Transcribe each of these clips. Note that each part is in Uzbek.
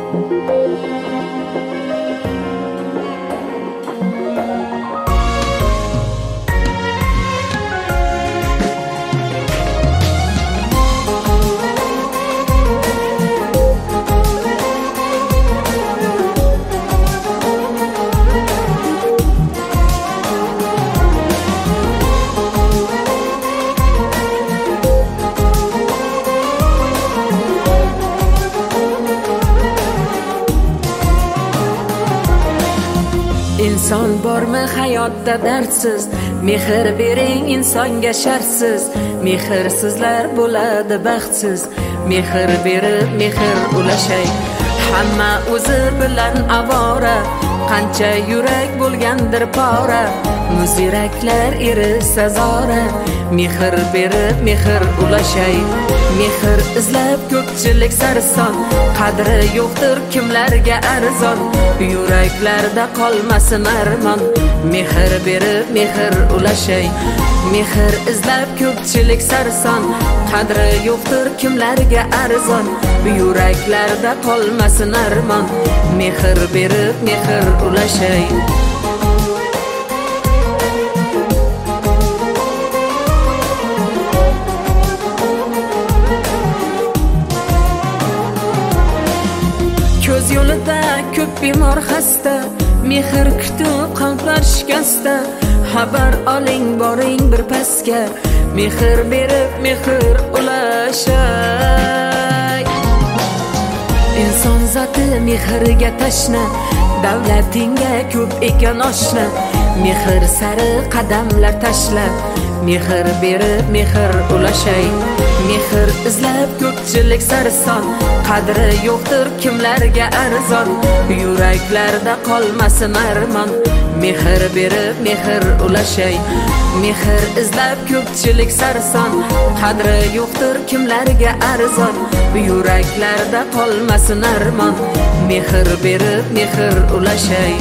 İnson bormi hayotda dardsiz, mehr bering insonga shartsiz. Mehrsizlar bo'ladi baxtsiz, mehr berib mehr ulashay. Hamma o'zi bilan avora, qancha yurak bo'lgandir pora. Muz yuraklar erisa zora, mehr berib mehr ulashay. Mehr izlab ko'pchilik sarson, qadri yo'qdir kimlarga arzon. Yuraklarda qolmasin armon, mehr berib mehr ulashay. Mehr izlab ko'pchilik sarson, qadri yo'qdir kimlarga arzon. Yuraklarda qolmasin armon, mehr berib mehr ulashay. Ko'z yo'lida ko'p bemor xasta, mehr kutib qalblar shikasta. Xabar oling boring bir pasga, mehr berib mehr ulashay. Inson zoti mehrga tashna, davlatingga ko'p ekan oshna. Mehr sari qadamlar tashla, mehr berib mehr ulashay. Mehr izlab ko'pchilik sarson, qadri yo'qdir kimlarga arzon. Yuraklarda qolmasin armon, mehr berib mehr ulashay. Mehr izlab ko'pchilik sarson, qadri yo'qdir kimlarga arzon. Yuraklarda qolmasin armon, mehr berib mehr ulashay.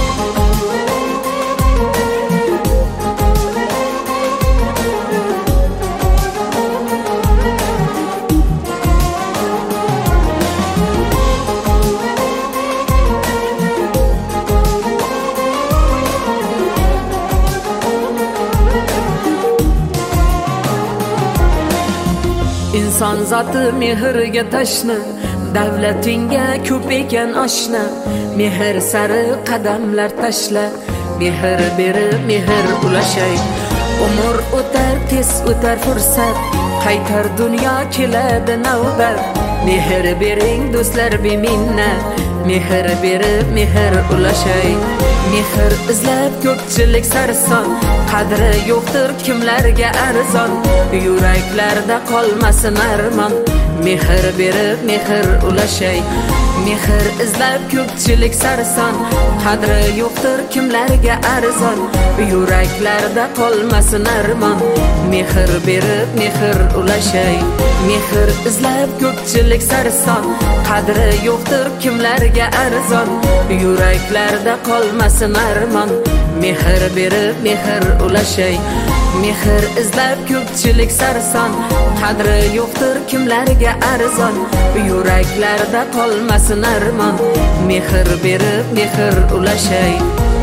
İnson zoti mehrga tashna, davlatingga ko'p ekan oshna. Mehr sari qadamlar tashla, mehr berib mehr ulashay. Umr o'tar tez o'tar fursat, qaytar dunyo keladi navbat. Mehr bering do'stlar beminnat, mehr berib mehr ulashay. Mehr izlab ko'pchilik sarson, qadri yo'qdir kimlarga arzon. Yuraklarda qolmasin armon, mehr berib mehr ulashay. Mehr izlab ko'pchilik sarson, qadri yo'qdir kimlarga arzon. Yuraklarda qolmasin armon, mehr berib mehr ulashay. Mehr izlab ko'pchilik sarson, qadri yo'qdir kimlarga arzon. Yuraklarda qolmasin armon, mehr berib mehr ulashay. Mehr izlab ko'pchilik sarson, qadri yo'qdir kimlarga arzon. Yuraklarda qolmasin armon, mehr berib mehr ulashay.